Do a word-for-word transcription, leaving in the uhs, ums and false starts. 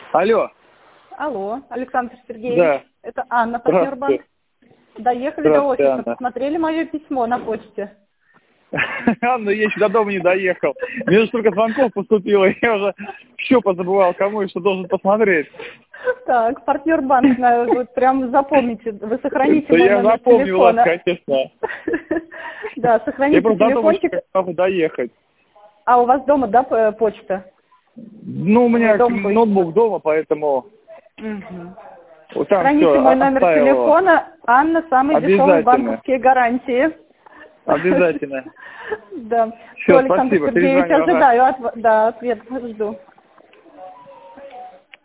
Алло. Алло, Александр Сергеевич. Да. Это Анна, партнер-банк. Доехали до офиса, Анна. посмотрели мое письмо на почте. Анна, я еще до дома не доехал. Мне уже столько звонков поступило, я уже все позабывал, кому и что должен посмотреть. Так, партнер-банк, вот прям запомните, вы сохраните мой я номер запомнил телефона. вас, конечно. Да, сохраните я просто телефончик. Я могу доехать. А у вас дома, да, почта? Ну, у меня Дом ноутбук дома, поэтому... Угу. Вот там Сохраните всё, мой номер оставила. телефона. Анна, самые дешевые банковские гарантии. Обязательно. Да. Все, Александр спасибо. Сергеевич, Перезвоню, ага. ожидаю от, да, ответ жду.